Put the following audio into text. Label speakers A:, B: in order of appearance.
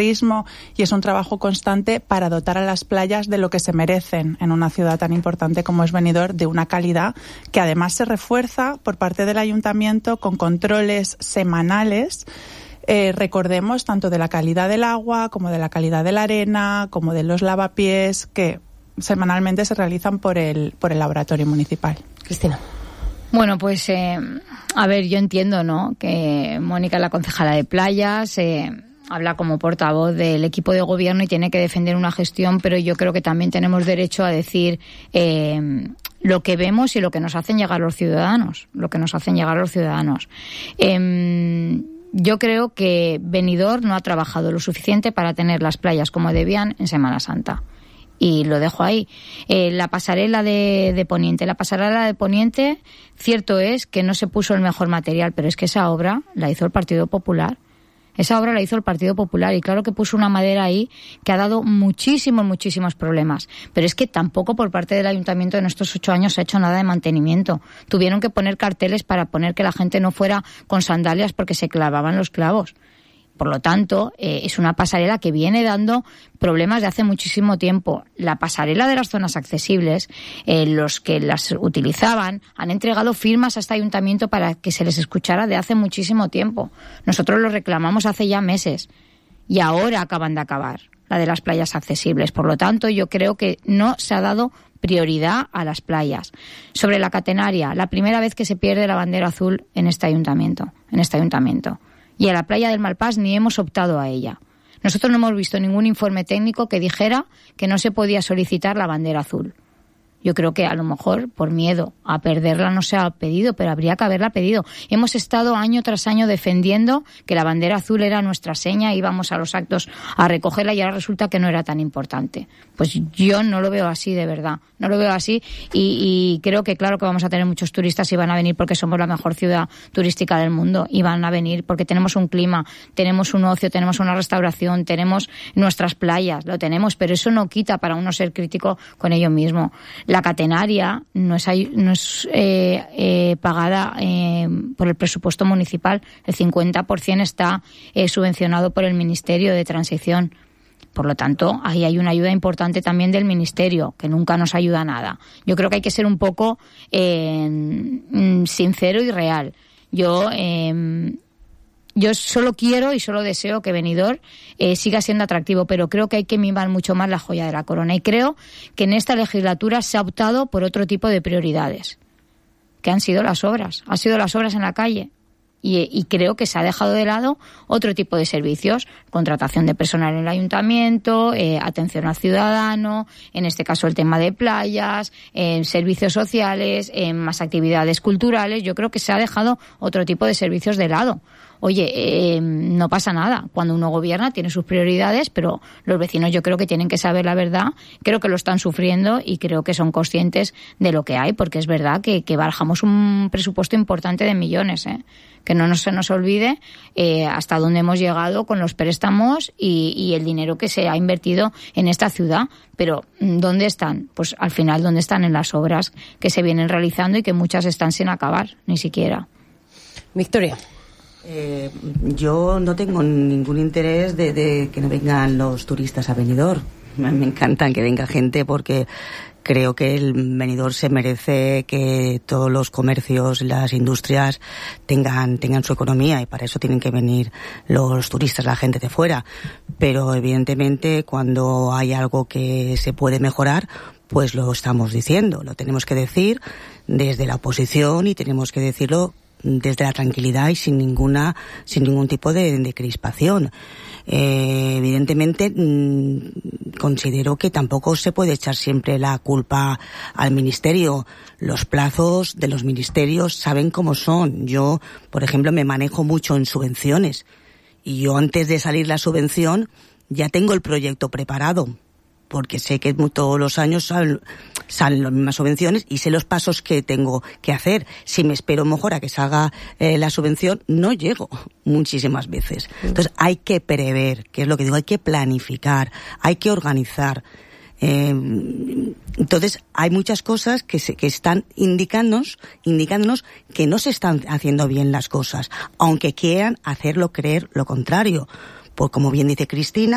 A: turismo, y es un trabajo constante para dotar a las playas de lo que se merecen en una ciudad tan importante como es Benidorm, de una calidad que además se refuerza por parte del ayuntamiento con controles semanales. Recordemos, tanto de la calidad del agua como de la calidad de la arena, como de los lavapiés, que semanalmente se realizan por el laboratorio municipal.
B: Cristina.
C: Bueno, pues a ver, yo entiendo, ¿no?, que Mónica es la concejala de playas, habla como portavoz del equipo de gobierno y tiene que defender una gestión, pero yo creo que también tenemos derecho a decir lo que vemos y lo que nos hacen llegar los ciudadanos, Yo creo que Benidorm no ha trabajado lo suficiente para tener las playas como debían en Semana Santa. Y lo dejo ahí. La pasarela de Poniente. La pasarela de Poniente, cierto es que no se puso el mejor material, pero es que esa obra la hizo el Partido Popular. Y claro que puso una madera ahí que ha dado muchísimos problemas. Pero es que tampoco por parte del ayuntamiento en estos 8 años se ha hecho nada de mantenimiento. Tuvieron que poner carteles para poner que la gente no fuera con sandalias porque se clavaban los clavos. Por lo tanto, es una pasarela que viene dando problemas de hace muchísimo tiempo. La pasarela de las zonas accesibles, los que las utilizaban han entregado firmas a este ayuntamiento para que se les escuchara de hace muchísimo tiempo. Nosotros lo reclamamos hace ya meses y ahora acaban de acabar la de las playas accesibles. Por lo tanto, yo creo que no se ha dado prioridad a las playas. Sobre la catenaria, la primera vez que se pierde la bandera azul en este ayuntamiento. Y a la playa del Malpàs ni hemos optado a ella. Nosotros no hemos visto ningún informe técnico que dijera que no se podía solicitar la bandera azul. Yo creo que a lo mejor por miedo a perderla no se ha pedido, pero habría que haberla pedido. Hemos estado año tras año defendiendo que la bandera azul era nuestra seña, íbamos a los actos a recogerla y ahora resulta que no era tan importante. Pues yo no lo veo así, de verdad. No lo veo así y creo que claro que vamos a tener muchos turistas y van a venir porque somos la mejor ciudad turística del mundo y van a venir porque tenemos un clima, tenemos un ocio, tenemos una restauración, tenemos nuestras playas, lo tenemos, pero eso no quita para uno ser crítico con ello mismo. La catenaria no es pagada por el presupuesto municipal. El 50% está subvencionado por el Ministerio de Transición. Por lo tanto, ahí hay una ayuda importante también del Ministerio, que nunca nos ayuda a nada. Yo creo que hay que ser un poco sincero y real. Yo solo quiero y solo deseo que Benidorm siga siendo atractivo, pero creo que hay que mimar mucho más la joya de la corona. Y creo que en esta legislatura se ha optado por otro tipo de prioridades, que han sido las obras. Han sido las obras en la calle. Y creo que se ha dejado de lado otro tipo de servicios, contratación de personal en el ayuntamiento, atención al ciudadano, en este caso el tema de playas, servicios sociales, más actividades culturales. Yo creo que se ha dejado otro tipo de servicios de lado. Oye, no pasa nada. Cuando uno gobierna tiene sus prioridades, pero los vecinos yo creo que tienen que saber la verdad. Creo que lo están sufriendo y creo que son conscientes de lo que hay, porque es verdad que barajamos un presupuesto importante de millones, que no se nos olvide hasta dónde hemos llegado con los préstamos y el dinero que se ha invertido en esta ciudad. Pero ¿dónde están? Pues al final, ¿dónde están? En las obras que se vienen realizando y que muchas están sin acabar, ni siquiera.
B: Victoria.
D: Yo no tengo ningún interés de que no vengan los turistas a Benidorm. Me encanta que venga gente porque creo que el Benidorm se merece que todos los comercios, las industrias tengan su economía y para eso tienen que venir los turistas, la gente de fuera. Pero evidentemente cuando hay algo que se puede mejorar, pues lo estamos diciendo, lo tenemos que decir desde la oposición y tenemos que decirlo desde la tranquilidad y sin ningún tipo de crispación. Evidentemente considero que tampoco se puede echar siempre la culpa al ministerio. Los plazos de los ministerios saben cómo son. Yo, por ejemplo, me manejo mucho en subvenciones y yo antes de salir la subvención ya tengo el proyecto preparado, porque sé que todos los años salen las mismas subvenciones y sé los pasos que tengo que hacer. Si me espero mejor a que salga la subvención, no llego muchísimas veces. Entonces hay que prever, que es lo que digo, hay que planificar, hay que organizar. Entonces hay muchas cosas que están indicándonos que no se están haciendo bien las cosas, aunque quieran hacerlo creer lo contrario. Pues como bien dice Cristina,